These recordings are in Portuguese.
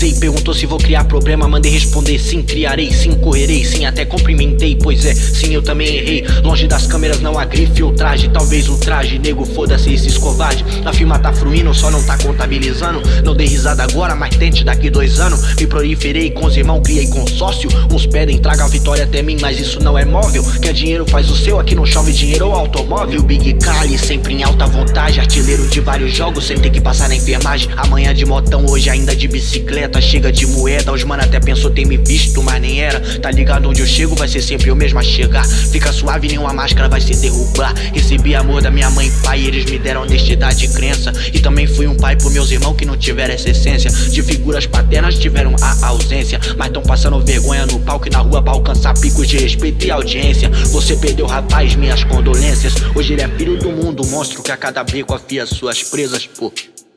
Pensei, perguntou se vou criar problema, mandei responder sim, criarei sim, correrei sim, até cumprimentei, pois é, sim, eu também errei. Longe das câmeras não há grife ou traje, talvez o traje, nego, foda-se esses covardes. A firma tá fruindo, só não tá contabilizando. Não dei risada agora, mas tente daqui 2 anos. Me proliferei com os irmãos, criei consórcio. Uns pedem, traga a vitória até mim, mas isso não é móvel. Quer dinheiro faz o seu, aqui não chove dinheiro ou automóvel. Big Cali, sempre em alta vontade, artilheiro de vários jogos, sem ter que passar na enfermagem. Amanhã de motão, hoje ainda de bicicleta, chega de moeda. Os mano até pensou ter me visto, mas nem era. Tá ligado onde eu chego, vai ser sempre eu mesmo a chegar. Fica suave, nenhuma máscara vai se derrubar. Recebi amor da minha mãe e pai, eles me deram honestidade e crença. E também fui um pai pros meus irmãos que não tiveram essa essência. De figuras paternas tiveram a ausência, mas tão passando vergonha no palco e na rua pra alcançar picos de respeito e audiência. Você perdeu, rapaz, minhas condolências. Hoje ele é filho do mundo, monstro que a cada beco afia suas presas, pô.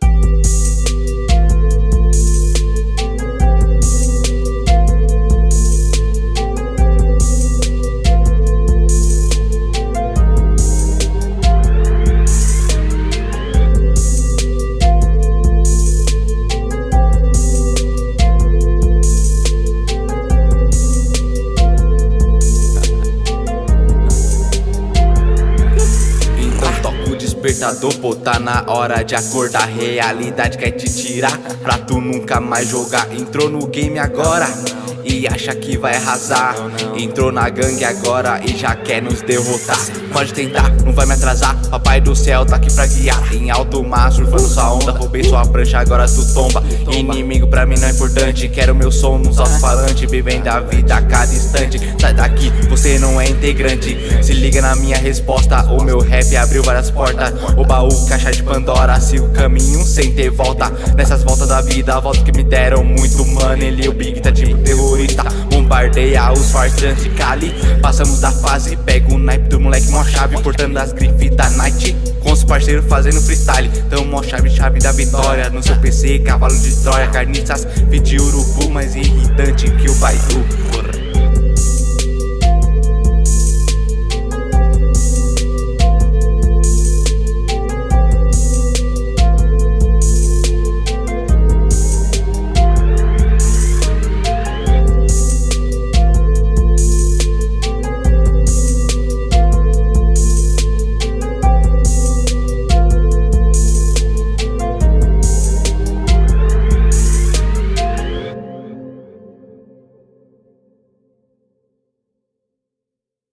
Despertador, pô, tá na hora de acordar. Realidade quer te tirar pra tu nunca mais jogar. Entrou no game agora e acha que vai arrasar. Entrou na gangue agora e já quer nos derrotar. Pode tentar, não vai me atrasar. Papai do céu tá aqui pra guiar. Em alto mar, surfando sua onda. Roubei sua prancha, agora tu tomba. Inimigo pra mim não é importante. Quero meu som nos alto-falantes, vivendo a vida a cada instante. Sai daqui, você não é integrante. Se liga na minha resposta, o meu rap abriu várias portas. O baú, caixa de Pandora, se o caminho sem ter volta. Nessas voltas da vida, a volta que me deram muito money. Ele, o Big tá tipo terrorista, bombardeia os farsantes de Cali. Passamos da fase, pega o naipe do moleque mó chave, portando as grifes da night. Com os parceiros fazendo freestyle, tamo mó chave, chave da vitória. No seu PC, cavalo de Troia, carniças, vídeo urubu, mais irritante que o Baidu.